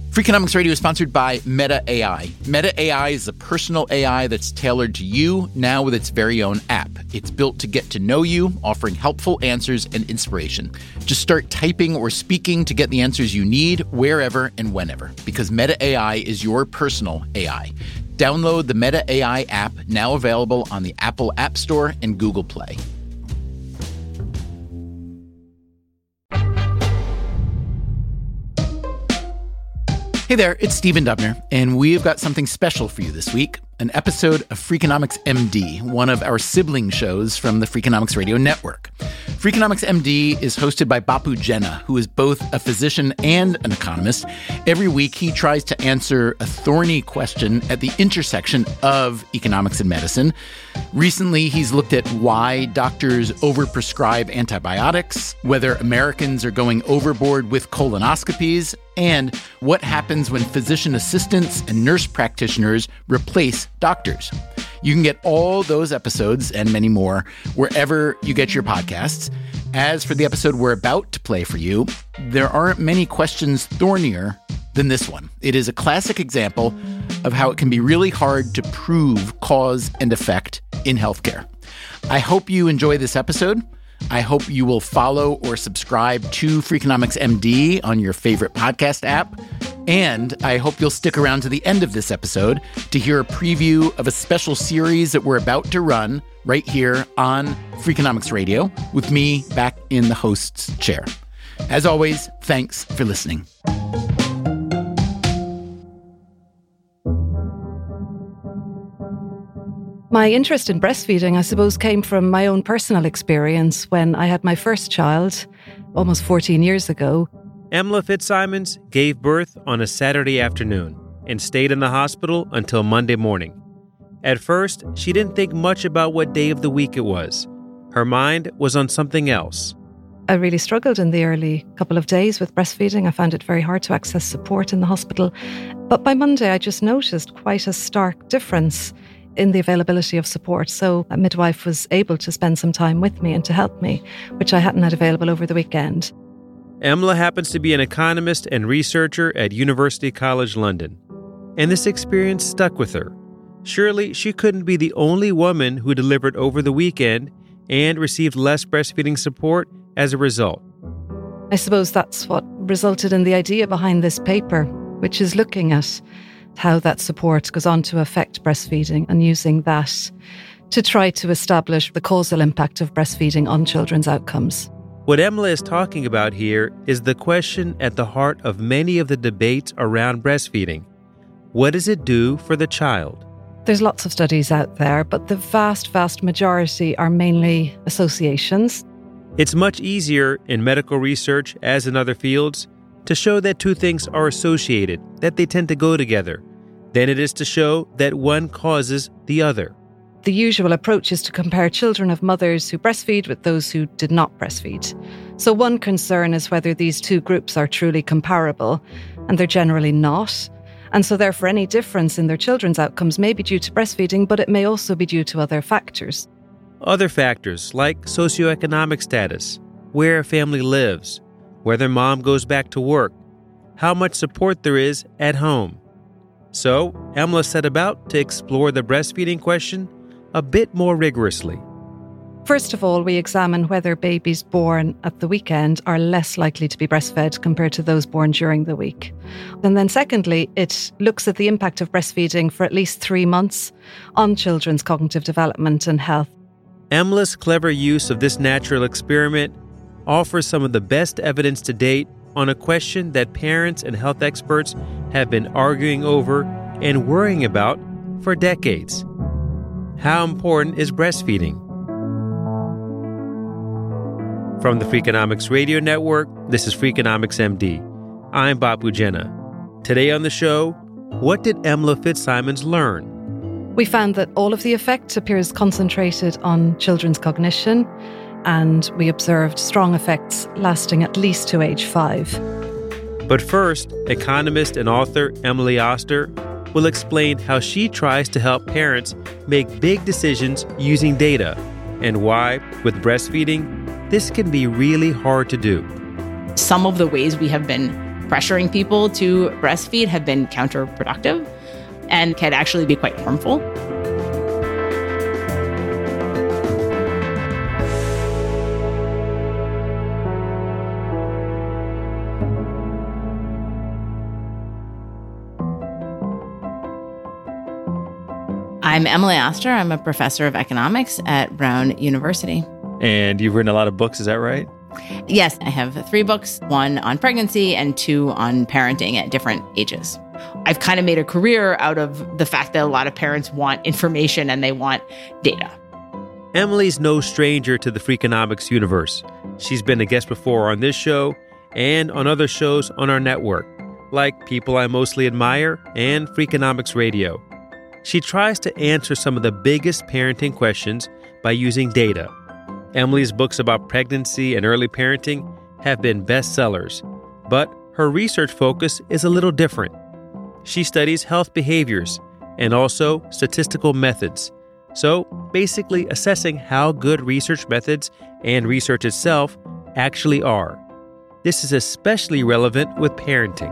Freakonomics Radio is sponsored by Meta AI. Meta AI is a personal AI that's tailored to you, now with its very own app. It's built to get to know you, offering helpful answers and inspiration. Just start typing or speaking to get the answers you need wherever and whenever, because Meta AI is your personal AI. Download the Meta AI app, now available on the Apple App Store and Google Play. Hey there, it's Stephen Dubner, and we've got something special for you this week, an episode of Freakonomics MD, one of our sibling shows from the Freakonomics Radio Network. Freakonomics MD is hosted by Bapu Jena, who is both a physician and an economist. Every week, he tries to answer a thorny question at the intersection of economics and medicine. Recently, he's looked at why doctors overprescribe antibiotics, whether Americans are going overboard with colonoscopies, and what happens when physician assistants and nurse practitioners replace doctors. You can get all those episodes and many more wherever you get your podcasts. As for the episode we're about to play for you, there aren't many questions thornier than this one. It is a classic example of how it can be really hard to prove cause and effect in healthcare. I hope you enjoy this episode. I hope you will follow or subscribe to Freakonomics MD on your favorite podcast app. And I hope you'll stick around to the end of this episode to hear a preview of a special series that we're about to run right here on Freakonomics Radio with me back in the host's chair. As always, thanks for listening. My interest in breastfeeding, I suppose, came from my own personal experience when I had my first child almost 14 years ago. Emla Fitzsimons gave birth on a Saturday afternoon and stayed in the hospital until Monday morning. At first, she didn't think much about what day of the week it was. Her mind was on something else. I really struggled in the early couple of days with breastfeeding. I found it very hard to access support in the hospital. But by Monday, I just noticed quite a stark difference in the availability of support. So a midwife was able to spend some time with me and to help me, which I hadn't had available over the weekend. Emla happens to be an economist and researcher at University College London, and this experience stuck with her. Surely she couldn't be the only woman who delivered over the weekend and received less breastfeeding support as a result. I suppose that's what resulted in the idea behind this paper, which is looking at how that support goes on to affect breastfeeding and using that to try to establish the causal impact of breastfeeding on children's outcomes. What Emla is talking about here is the question at the heart of many of the debates around breastfeeding. What does it do for the child? There's lots of studies out there, but the vast majority are mainly associations. It's much easier in medical research, as in other fields, to show that two things are associated, that they tend to go together, than it is to show that one causes the other. The usual approach is to compare children of mothers who breastfeed with those who did not breastfeed. So one concern is whether these two groups are truly comparable, and they're generally not. And so therefore any difference in their children's outcomes may be due to breastfeeding, but it may also be due to other factors. Other factors like socioeconomic status, where a family lives, whether mom goes back to work, how much support there is at home. So Emla set about to explore the breastfeeding question a bit more rigorously. First of all, we examine whether babies born at the weekend are less likely to be breastfed compared to those born during the week. And then secondly, it looks at the impact of breastfeeding for at least 3 months on children's cognitive development and health. Emla's clever use of this natural experiment offers some of the best evidence to date on a question that parents and health experts have been arguing over and worrying about for decades. How important is breastfeeding? From the Freakonomics Radio Network, this is Freakonomics MD. I'm Bapu Jena. Today on the show, what did Emla Fitzsimons learn? We found that all of the effect appears concentrated on children's cognition, and we observed strong effects lasting at least to age 5. But first, economist and author Emily Oster will explain how she tries to help parents make big decisions using data and why, with breastfeeding, this can be really hard to do. Some of the ways we have been pressuring people to breastfeed have been counterproductive and can actually be quite harmful. I'm Emily Oster. I'm a professor of economics at Brown University. And you've written a lot of books, is that right? Yes, I have 3 books, 1 on pregnancy and 2 on parenting at different ages. I've kind of made a career out of the fact that a lot of parents want information and they want data. Emily's no stranger to the Freakonomics universe. She's been a guest before on this show and on other shows on our network, like People I Mostly Admire and Freakonomics Radio. She tries to answer some of the biggest parenting questions by using data. Emily's books about pregnancy and early parenting have been bestsellers, but her research focus is a little different. She studies health behaviors and also statistical methods. So basically assessing how good research methods and research itself actually are. This is especially relevant with parenting.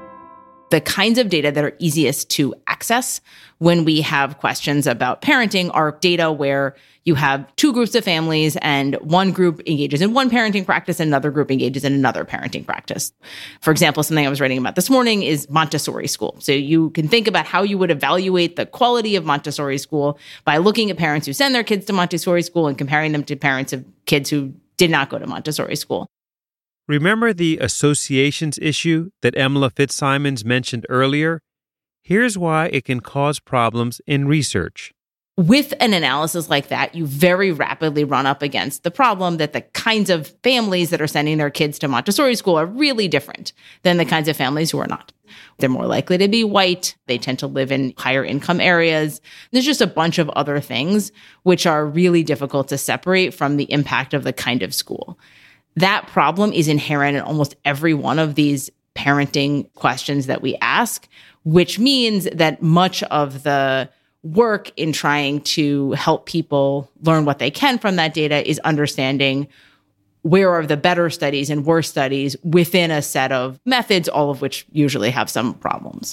The kinds of data that are easiest to access when we have questions about parenting are data where you have 2 groups of families and one group engages in one parenting practice and another group engages in another parenting practice. For example, something I was writing about this morning is Montessori school. So you can think about how you would evaluate the quality of Montessori school by looking at parents who send their kids to Montessori school and comparing them to parents of kids who did not go to Montessori school. Remember the associations issue that Emma Fitzsimons mentioned earlier? Here's why it can cause problems in research. With an analysis like that, you very rapidly run up against the problem that the kinds of families that are sending their kids to Montessori school are really different than the kinds of families who are not. They're more likely to be white. They tend to live in higher income areas. There's just a bunch of other things which are really difficult to separate from the impact of the kind of school. That problem is inherent in almost every one of these parenting questions that we ask, which means that much of the work in trying to help people learn what they can from that data is understanding where are the better studies and worse studies within a set of methods, all of which usually have some problems.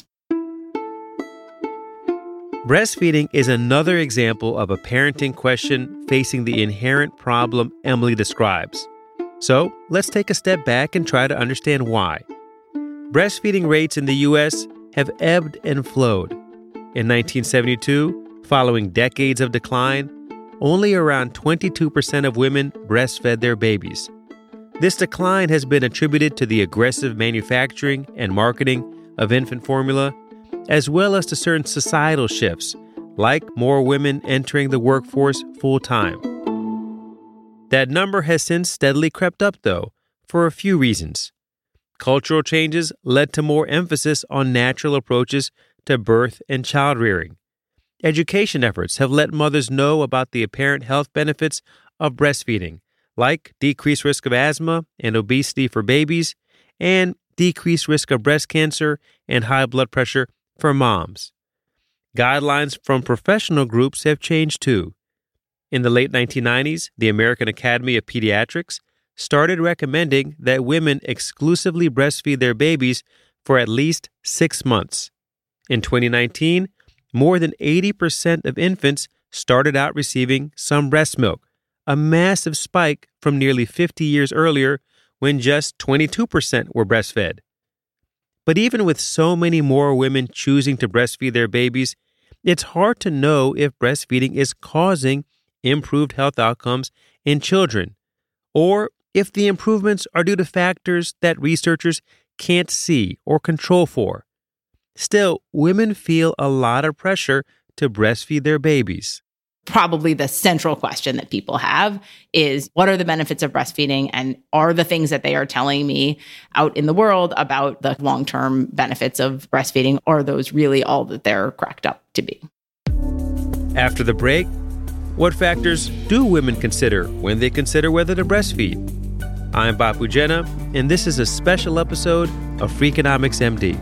Breastfeeding is another example of a parenting question facing the inherent problem Emily describes. So let's take a step back and try to understand why. Breastfeeding rates in the U.S. have ebbed and flowed. In 1972, following decades of decline, only around 22% of women breastfed their babies. This decline has been attributed to the aggressive manufacturing and marketing of infant formula, as well as to certain societal shifts, like more women entering the workforce full-time. That number has since steadily crept up, though, for a few reasons. Cultural changes led to more emphasis on natural approaches to birth and child-rearing. Education efforts have let mothers know about the apparent health benefits of breastfeeding, like decreased risk of asthma and obesity for babies, and decreased risk of breast cancer and high blood pressure for moms. Guidelines from professional groups have changed, too. In the late 1990s, the American Academy of Pediatrics started recommending that women exclusively breastfeed their babies for at least 6 months. In 2019, more than 80% of infants started out receiving some breast milk, a massive spike from nearly 50 years earlier when just 22% were breastfed. But even with so many more women choosing to breastfeed their babies, it's hard to know if breastfeeding is causing improved health outcomes in children, or if the improvements are due to factors that researchers can't see or control for. Still, women feel a lot of pressure to breastfeed their babies. Probably the central question that people have is, what are the benefits of breastfeeding, and are the things that they are telling me out in the world about the long-term benefits of breastfeeding, are those really all that they're cracked up to be? After the break, what factors do women consider when they consider whether to breastfeed? I'm Bapu Jena, and this is a special episode of Freakonomics MD.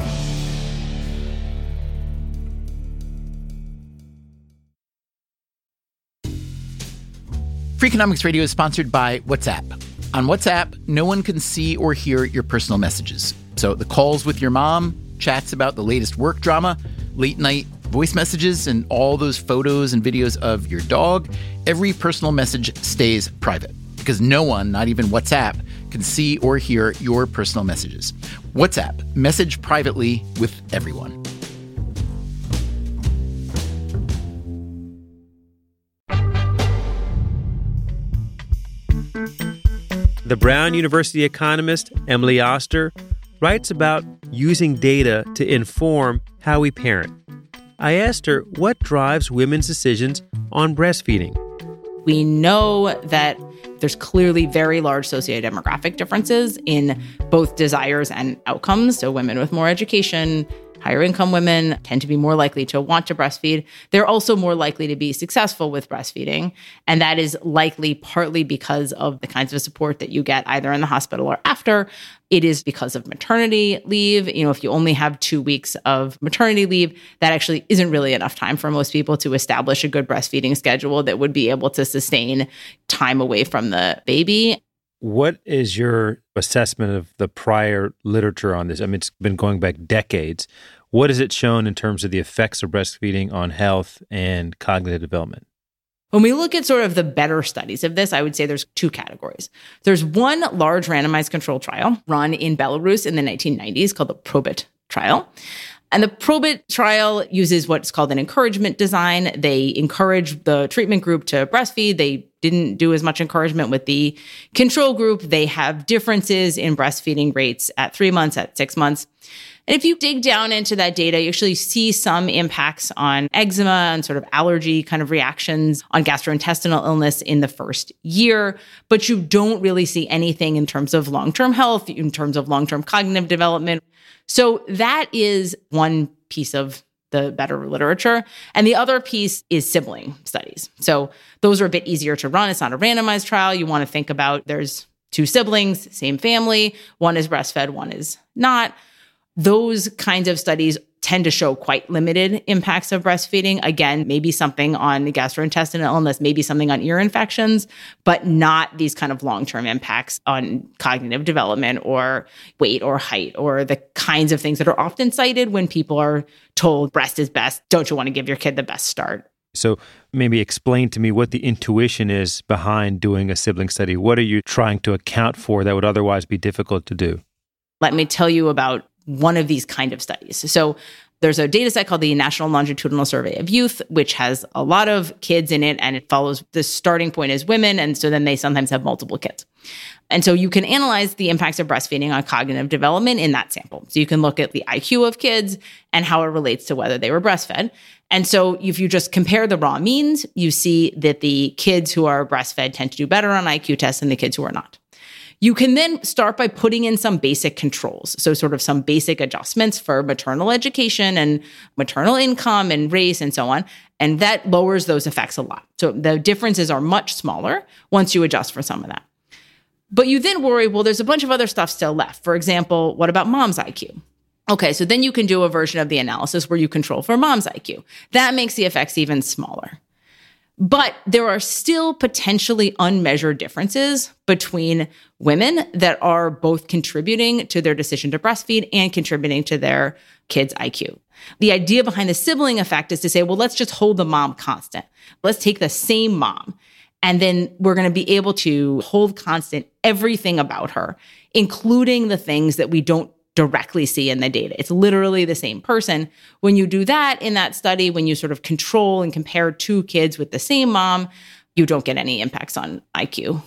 Freakonomics Radio is sponsored by WhatsApp. On WhatsApp, no one can see or hear your personal messages. So the calls with your mom, chats about the latest work drama, late night voice messages, and all those photos and videos of your dog, every personal message stays private because no one, not even WhatsApp, can see or hear your personal messages. WhatsApp, message privately with everyone. The Brown University economist Emily Oster writes about using data to inform how we parent. I asked her what drives women's decisions on breastfeeding. We know that there's clearly very large sociodemographic differences in both desires and outcomes. So women with more education, higher income women tend to be more likely to want to breastfeed. They're also more likely to be successful with breastfeeding. And that is likely partly because of the kinds of support that you get either in the hospital or after. It is because of maternity leave. If you only have 2 weeks of maternity leave, that actually isn't really enough time for most people to establish a good breastfeeding schedule that would be able to sustain time away from the baby. What is your assessment of the prior literature on this? I mean, it's been going back decades. What has it shown in terms of the effects of breastfeeding on health and cognitive development? When we look at sort of the better studies of this, I would say there's 2 categories. There's one large randomized control trial run in Belarus in the 1990s called the PROBIT trial. And the PROBIT trial uses what's called an encouragement design. They encourage the treatment group to breastfeed. They didn't do as much encouragement with the control group. They have differences in breastfeeding rates at 3 months, at 6 months. And if you dig down into that data, you actually see some impacts on eczema and sort of allergy kind of reactions, on gastrointestinal illness in the first year, but you don't really see anything in terms of long-term health, in terms of long-term cognitive development. So that is one piece of the better literature. And the other piece is sibling studies. So those are a bit easier to run. It's not a randomized trial. You want to think about there's 2 siblings, same family. One is breastfed, one is not. Those kinds of studies tend to show quite limited impacts of breastfeeding. Again, maybe something on gastrointestinal illness, maybe something on ear infections, but not these kind of long-term impacts on cognitive development or weight or height or the kinds of things that are often cited when people are told breast is best. Don't you want to give your kid the best start? So maybe explain to me what the intuition is behind doing a sibling study. What are you trying to account for that would otherwise be difficult to do? Let me tell you about one of these kind of studies. So there's a data set called the National Longitudinal Survey of Youth, which has a lot of kids in it, and it follows the starting point as women, and so then they sometimes have multiple kids. And so you can analyze the impacts of breastfeeding on cognitive development in that sample. So you can look at the IQ of kids and how it relates to whether they were breastfed. And so if you just compare the raw means, you see that the kids who are breastfed tend to do better on IQ tests than the kids who are not. You can then start by putting in some basic controls. So sort of some basic adjustments for maternal education and maternal income and race and so on. And that lowers those effects a lot. So the differences are much smaller once you adjust for some of that. But you then worry, well, there's a bunch of other stuff still left. For example, what about mom's IQ? Okay, so then you can do a version of the analysis where you control for mom's IQ. That makes the effects even smaller. But there are still potentially unmeasured differences between women that are both contributing to their decision to breastfeed and contributing to their kids' IQ. The idea behind the sibling effect is to say, well, let's just hold the mom constant. Let's take the same mom, and then we're going to be able to hold constant everything about her, including the things that we don't directly see in the data. It's literally the same person. When you do that in that study, when you sort of control and compare 2 kids with the same mom, you don't get any impacts on IQ.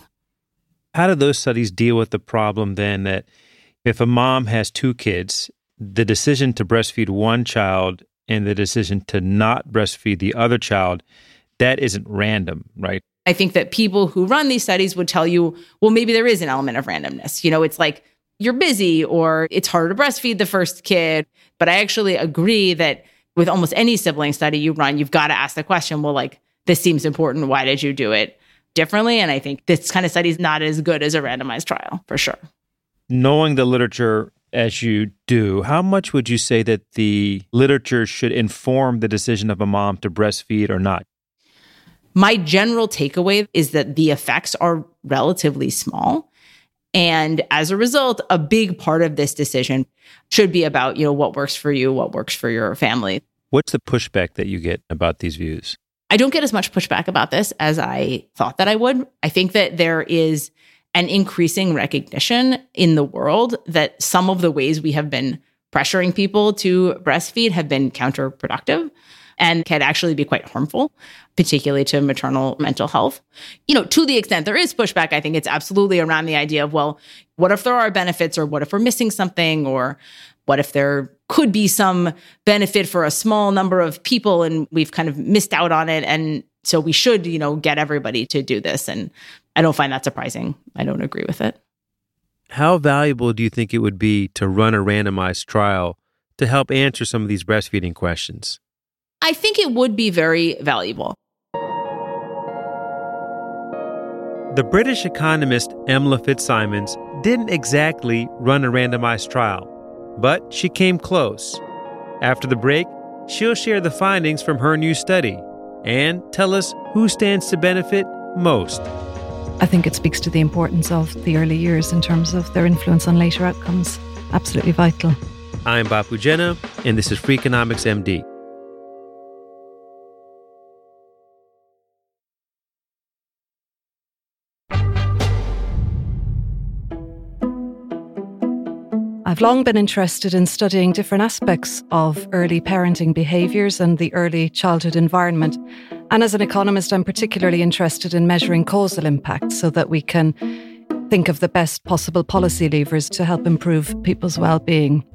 How do those studies deal with the problem then that if a mom has 2 kids, the decision to breastfeed one child and the decision to not breastfeed the other child, that isn't random, right? I think that people who run these studies would tell you, well, maybe there is an element of randomness. It's like, you're busy or it's harder to breastfeed the first kid. But I actually agree that with almost any sibling study you run, you've got to ask the question, well, like, this seems important. Why did you do it differently? And I think this kind of study is not as good as a randomized trial, for sure. Knowing the literature as you do, how much would you say that the literature should inform the decision of a mom to breastfeed or not? My general takeaway is that the effects are relatively small. And as a result, a big part of this decision should be about, what works for you, what works for your family. What's the pushback that you get about these views? I don't get as much pushback about this as I thought that I would. I think that there is an increasing recognition in the world that some of the ways we have been pressuring people to breastfeed have been counterproductive and can actually be quite harmful, particularly to maternal mental health. To the extent there is pushback, I think it's absolutely around the idea of, well, what if there are benefits, or what if we're missing something, or what if there could be some benefit for a small number of people and we've kind of missed out on it. And so we should, get everybody to do this. And I don't find that surprising. I don't agree with it. How valuable do you think it would be to run a randomized trial to help answer some of these breastfeeding questions? I think it would be very valuable. The British economist Emla Fitzsimons didn't exactly run a randomized trial, but she came close. After the break, she'll share the findings from her new study and tell us who stands to benefit most. I think it speaks to the importance of the early years in terms of their influence on later outcomes. Absolutely vital. I'm Bapu Jena, and this is Freakonomics MD. I've long been interested in studying different aspects of early parenting behaviours and the early childhood environment. And as an economist, I'm particularly interested in measuring causal impacts so that we can think of the best possible policy levers to help improve people's well-being.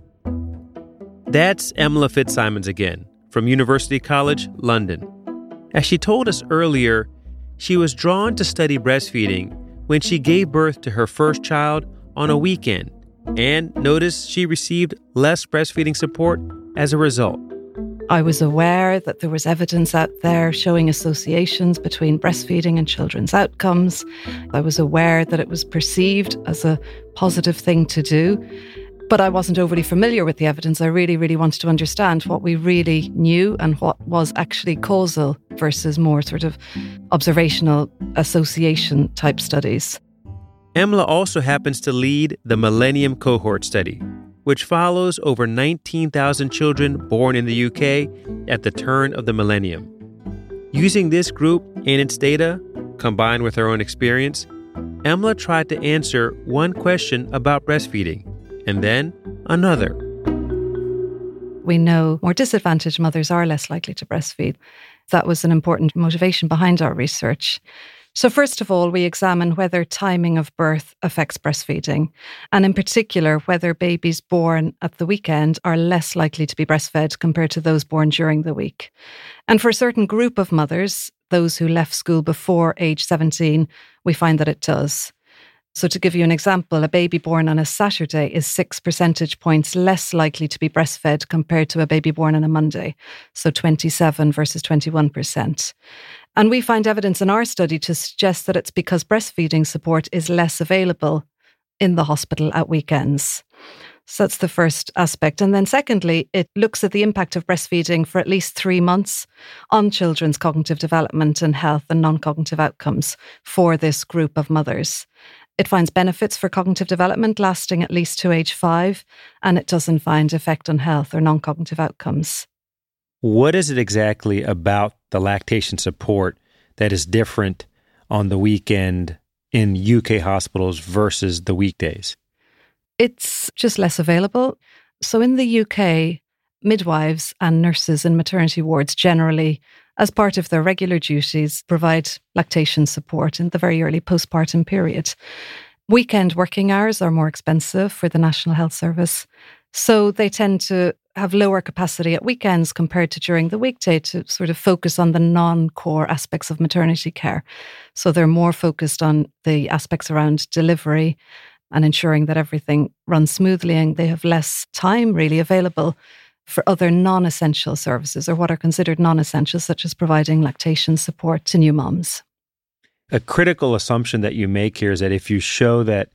That's Emla Fitzsimons again, from University College, London. As she told us earlier, she was drawn to study breastfeeding when she gave birth to her first child on a weekend, and noticed she received less breastfeeding support as a result. I was aware that there was evidence out there showing associations between breastfeeding and children's outcomes. I was aware that it was perceived as a positive thing to do, but I wasn't overly familiar with the evidence. I really wanted to understand what we really knew and what was actually causal versus more sort of observational association type studies. Emla also happens to lead the Millennium Cohort Study, which follows over 19,000 children born in the UK at the turn of the millennium. Using this group and its data, combined with her own experience, Emla tried to answer one question about breastfeeding, and then another. We know more disadvantaged mothers are less likely to breastfeed. That was an important motivation behind our research. So first of all, we examine whether timing of birth affects breastfeeding, and in particular, whether babies born at the weekend are less likely to be breastfed compared to those born during the week. And for a certain group of mothers, those who left school before age 17, we find that it does. So to give you an example, a baby born on a Saturday is 6 percentage points less likely to be breastfed compared to a baby born on a Monday. So 27 versus 21%. And we find evidence in our study to suggest that it's because breastfeeding support is less available in the hospital at weekends. So that's the first aspect. And then secondly, it looks at the impact of breastfeeding for at least 3 months on children's cognitive development and health and non-cognitive outcomes for this group of mothers. It finds benefits for cognitive development lasting at least to age 5, and it doesn't find effect on health or non-cognitive outcomes. What is it exactly about the lactation support that is different on the weekend in UK hospitals versus the weekdays? It's just less available. So in the UK, midwives and nurses in maternity wards generally, as part of their regular duties, provide lactation support in the very early postpartum period. Weekend working hours are more expensive for the National Health Service, so they tend to have lower capacity at weekends compared to during the weekday to sort of focus on the non-core aspects of maternity care. So they're more focused on the aspects around delivery and ensuring that everything runs smoothly, and they have less time really available for other non-essential services or what are considered non-essential, such as providing lactation support to new moms. A critical assumption that you make here is that if you show that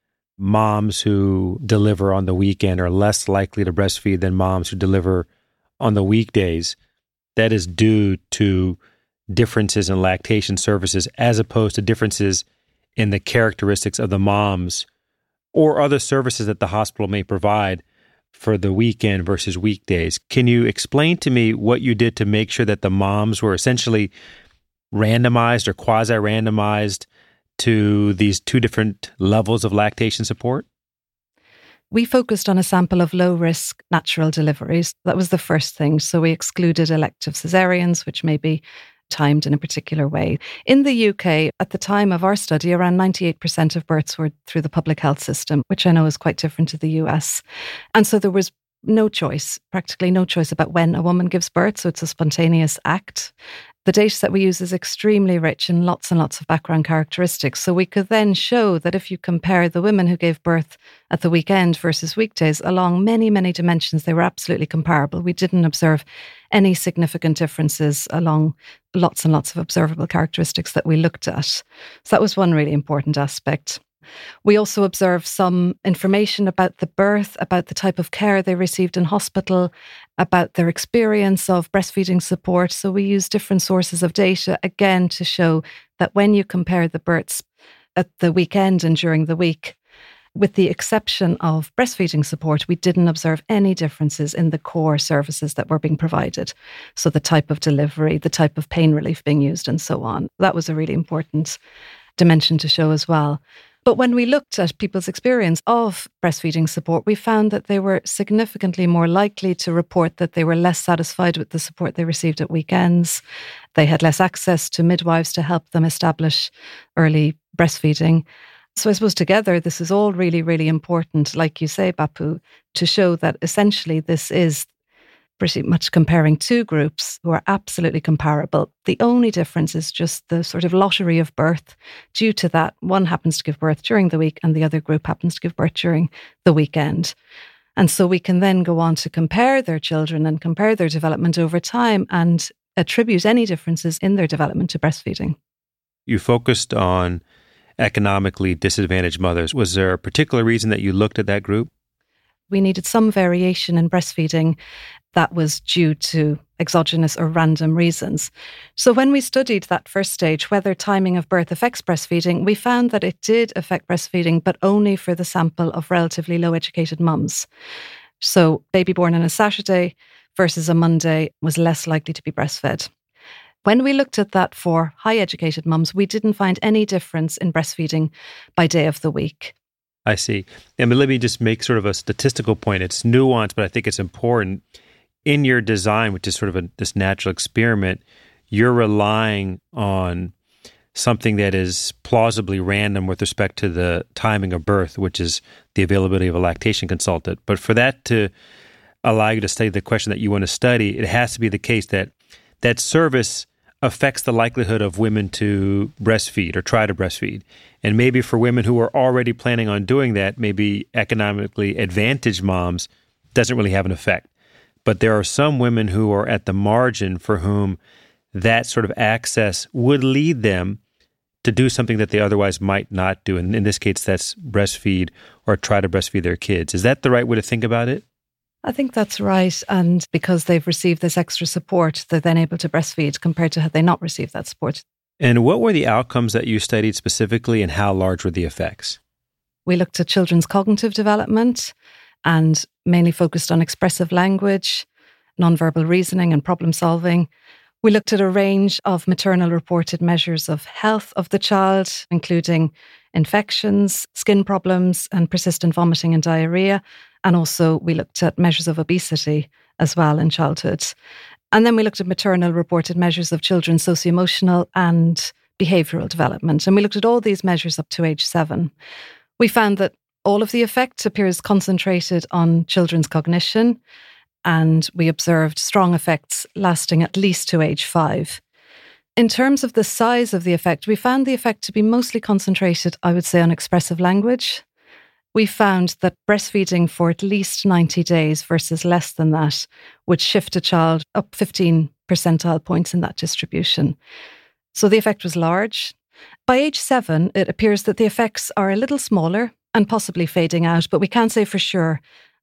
moms who deliver on the weekend are less likely to breastfeed than moms who deliver on the weekdays, that is due to differences in lactation services as opposed to differences in the characteristics of the moms or other services that the hospital may provide for the weekend versus weekdays. Can you explain to me what you did to make sure that the moms were essentially randomized or quasi-randomized to these two different levels of lactation support? We focused on a sample of low-risk natural deliveries. That was the first thing. So we excluded elective cesareans, which may be timed in a particular way. In the UK, at the time of our study, around 98% of births were through the public health system, which I know is quite different to the US. And so there was no choice, practically no choice about when a woman gives birth. So it's a spontaneous act. The data that we use is extremely rich in lots and lots of background characteristics. So we could then show that if you compare the women who gave birth at the weekend versus weekdays along many, many dimensions, they were absolutely comparable. We didn't observe any significant differences along lots and lots of observable characteristics that we looked at. So that was one really important aspect. We also observed some information about the birth, about the type of care they received in hospital, about their experience of breastfeeding support. So we used different sources of data, again, to show that when you compare the births at the weekend and during the week, with the exception of breastfeeding support, we didn't observe any differences in the core services that were being provided. So the type of delivery, the type of pain relief being used, and so on. That was a really important dimension to show as well. But when we looked at people's experience of breastfeeding support, we found that they were significantly more likely to report that they were less satisfied with the support they received at weekends. They had less access to midwives to help them establish early breastfeeding. So I suppose together, this is all really, really important, like you say, Bapu, to show that essentially this is pretty much comparing two groups who are absolutely comparable. The only difference is just the sort of lottery of birth. Due to that, one happens to give birth during the week and the other group happens to give birth during the weekend. And so we can then go on to compare their children and compare their development over time and attribute any differences in their development to breastfeeding. You focused on economically disadvantaged mothers. Was there a particular reason that you looked at that group? We needed some variation in breastfeeding that was due to exogenous or random reasons. So when we studied that first stage, whether timing of birth affects breastfeeding, we found that it did affect breastfeeding, but only for the sample of relatively low-educated mums. So baby born on a Saturday versus a Monday was less likely to be breastfed. When we looked at that for high-educated mums, we didn't find any difference in breastfeeding by day of the week. I see. I mean, let me just make sort of a statistical point. It's nuanced, but I think it's important. In your design, which is sort of this natural experiment, you're relying on something that is plausibly random with respect to the timing of birth, which is the availability of a lactation consultant. But for that to allow you to study the question that you want to study, it has to be the case that that service affects the likelihood of women to breastfeed or try to breastfeed. And maybe for women who are already planning on doing that, maybe economically advantaged moms, doesn't really have an effect. But there are some women who are at the margin for whom that sort of access would lead them to do something that they otherwise might not do. And in this case, that's breastfeed or try to breastfeed their kids. Is that the right way to think about it? I think that's right. And because they've received this extra support, they're then able to breastfeed compared to had they not received that support. And what were the outcomes that you studied specifically, and how large were the effects? We looked at children's cognitive development and mainly focused on expressive language, nonverbal reasoning and problem solving. We looked at a range of maternal reported measures of health of the child, including infections, skin problems, and persistent vomiting and diarrhea. And also we looked at measures of obesity as well in childhood. And then we looked at maternal reported measures of children's socio-emotional and behavioural development. And we looked at all these measures up to age 7. We found that all of the effect appears concentrated on children's cognition, and we observed strong effects lasting at least to age 5. In terms of the size of the effect, we found the effect to be mostly concentrated, I would say, on expressive language. We found that breastfeeding for at least 90 days versus less than that would shift a child up 15 percentile points in that distribution. So the effect was large. By age 7, it appears that the effects are a little smaller and possibly fading out, but we can't say for sure.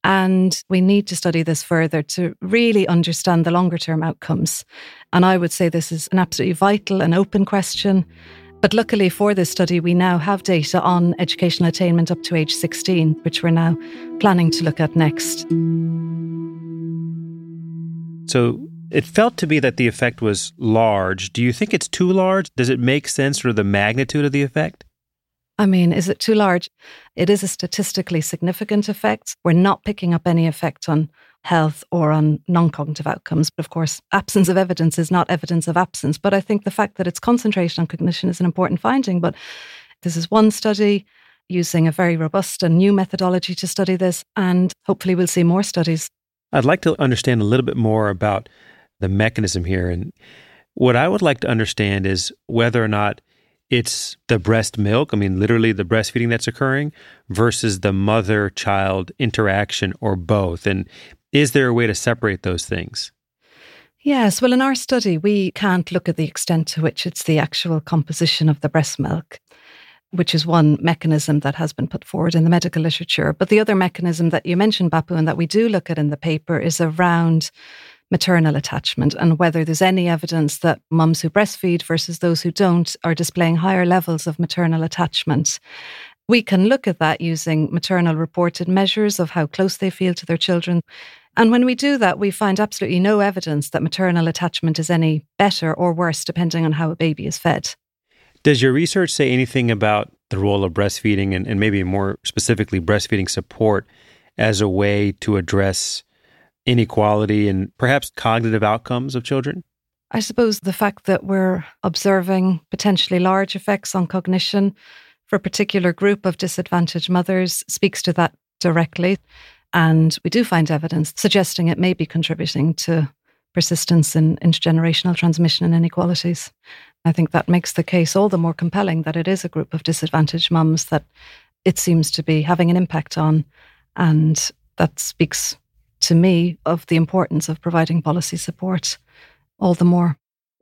And we need to study this further to really understand the longer term outcomes. And I would say this is an absolutely vital and open question. But luckily for this study, we now have data on educational attainment up to age 16, which we're now planning to look at next. So it felt to me that the effect was large. Do you think it's too large? Does it make sense for the magnitude of the effect? I mean, is it too large? It is a statistically significant effect. We're not picking up any effect on health or on non-cognitive outcomes. But of course, absence of evidence is not evidence of absence. But I think the fact that it's concentrated on cognition is an important finding. But this is one study using a very robust and new methodology to study this. And hopefully we'll see more studies. I'd like to understand a little bit more about the mechanism here. And what I would like to understand is whether or not it's the breast milk, I mean, literally the breastfeeding that's occurring, versus the mother-child interaction, or both. And is there a way to separate those things? Yes. Well, in our study, we can't look at the extent to which it's the actual composition of the breast milk, which is one mechanism that has been put forward in the medical literature. But the other mechanism that you mentioned, Bapu, and that we do look at in the paper is around maternal attachment and whether there's any evidence that mums who breastfeed versus those who don't are displaying higher levels of maternal attachment. We can look at that using maternal reported measures of how close they feel to their children. And when we do that, we find absolutely no evidence that maternal attachment is any better or worse depending on how a baby is fed. Does your research say anything about the role of breastfeeding and maybe more specifically breastfeeding support as a way to address inequality and perhaps cognitive outcomes of children? I suppose the fact that we're observing potentially large effects on cognition for a particular group of disadvantaged mothers speaks to that directly. And we do find evidence suggesting it may be contributing to persistence in intergenerational transmission and inequalities. I think that makes the case all the more compelling that it is a group of disadvantaged mums that it seems to be having an impact on. And that speaks to me of the importance of providing policy support all the more.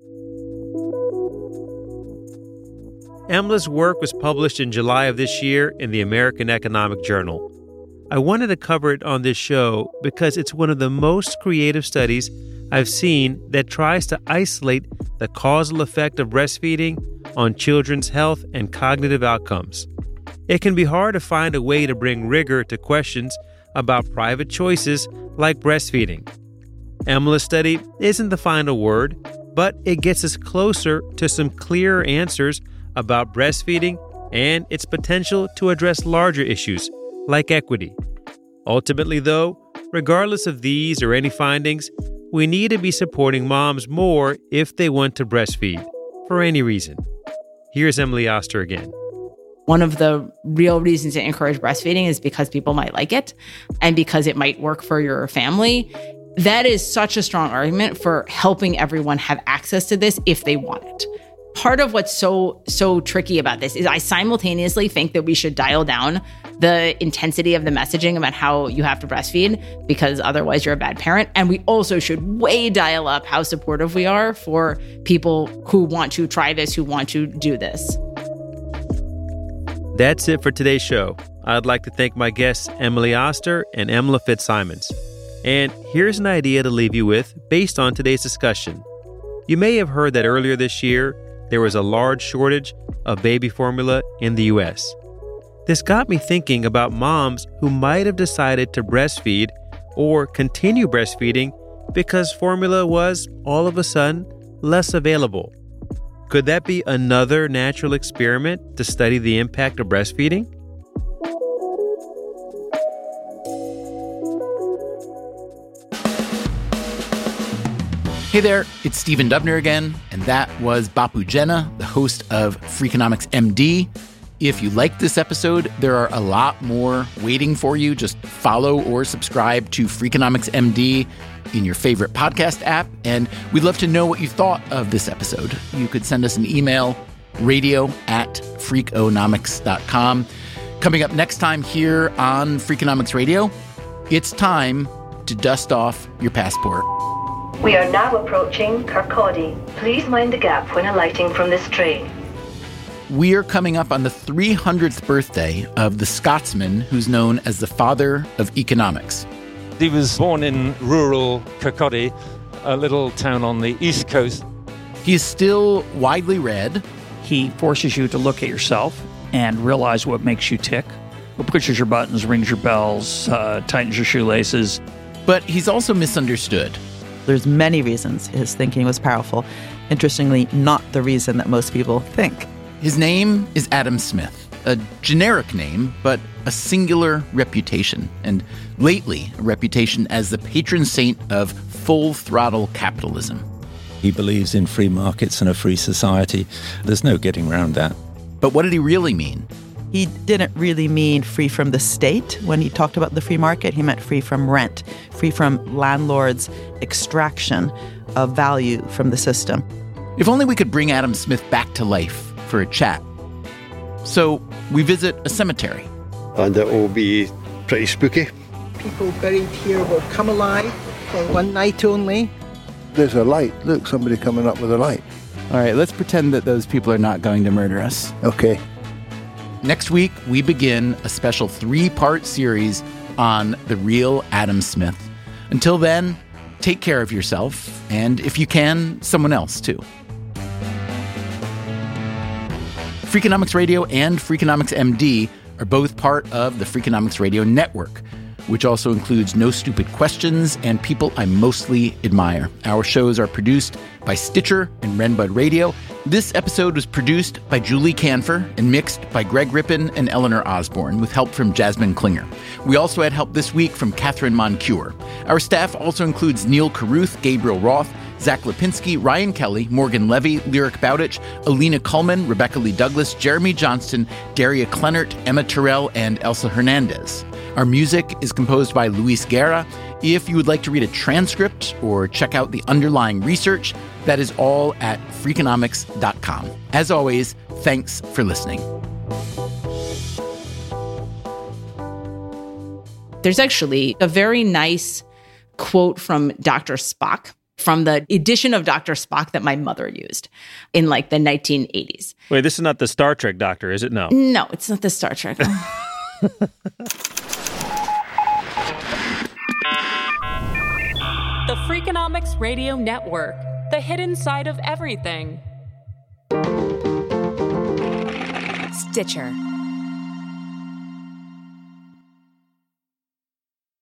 Emla's work was published in July of this year in the American Economic Journal. I wanted to cover it on this show because it's one of the most creative studies I've seen that tries to isolate the causal effect of breastfeeding on children's health and cognitive outcomes. It can be hard to find a way to bring rigor to questions about private choices like breastfeeding. Emla's study isn't the final word, but it gets us closer to some clearer answers about breastfeeding and its potential to address larger issues like equity. Ultimately, though, regardless of these or any findings, we need to be supporting moms more if they want to breastfeed, for any reason. Here's Emily Oster again. One of the real reasons to encourage breastfeeding is because people might like it and because it might work for your family. That is such a strong argument for helping everyone have access to this if they want it. Part of what's so tricky about this is I simultaneously think that we should dial down the intensity of the messaging about how you have to breastfeed because otherwise you're a bad parent. And we also should way dial up how supportive we are for people who want to try this, who want to do this. That's it for today's show. I'd like to thank my guests, Emily Oster and Emla Fitzsimons. And here's an idea to leave you with based on today's discussion. You may have heard that earlier this year, there was a large shortage of baby formula in the U.S. This got me thinking about moms who might have decided to breastfeed or continue breastfeeding because formula was, all of a sudden, less available. Could that be another natural experiment to study the impact of breastfeeding? Hey there, it's Stephen Dubner again, and that was Bapu Jena, the host of Freakonomics MD. If you liked this episode, there are a lot more waiting for you. Just follow or subscribe to Freakonomics MD in your favorite podcast app, and we'd love to know what you thought of this episode. You could send us an email, radio@freakonomics.com. Coming up next time here on Freakonomics Radio, it's time to dust off your passport. We are now approaching Kirkcaldy. Please mind the gap when alighting from this train. We are coming up on the 300th birthday of the Scotsman who's known as the father of economics. He was born in rural Kirkcaldy, a little town on the east coast. He is still widely read. He forces you to look at yourself and realize what makes you tick, what pushes your buttons, rings your bells, tightens your shoelaces. But he's also misunderstood. There's many reasons his thinking was powerful. Interestingly, not the reason that most people think. His name is Adam Smith, a generic name, but a singular reputation, and lately a reputation as the patron saint of full-throttle capitalism. He believes in free markets and a free society. There's no getting around that. But what did he really mean? He didn't really mean free from the state. When he talked about the free market, he meant free from rent, free from landlords' extraction of value from the system. If only we could bring Adam Smith back to life for a chat. So we visit a cemetery. And it will be pretty spooky. People buried here will come alive for one night only. There's a light. Look, somebody coming up with a light. All right, let's pretend that those people are not going to murder us. Okay. Next week, we begin a special 3-part series on the real Adam Smith. Until then, take care of yourself, and if you can, someone else too. Freakonomics Radio and Freakonomics MD are both part of the Freakonomics Radio Network, which also includes No Stupid Questions and People I Mostly Admire. Our shows are produced by Stitcher and Renbud Radio. This episode was produced by Julie Canfer and mixed by Greg Rippin and Eleanor Osborne, with help from Jasmine Klinger. We also had help this week from Catherine Moncure. Our staff also includes Neil Carruth, Gabriel Roth, Zach Lipinski, Ryan Kelly, Morgan Levy, Lyric Bowditch, Alina Kuhlman, Rebecca Lee Douglas, Jeremy Johnston, Daria Kleinert, Emma Terrell, and Elsa Hernandez. Our music is composed by Luis Guerra. If you would like to read a transcript or check out the underlying research, that is all at Freakonomics.com. As always, thanks for listening. There's actually a very nice quote from Dr. Spock, from the edition of Dr. Spock that my mother used in like the 1980s. Wait, this is not the Star Trek doctor, is it? No. No, it's not the Star Trek. The Freakonomics Radio Network, the hidden side of everything. Stitcher.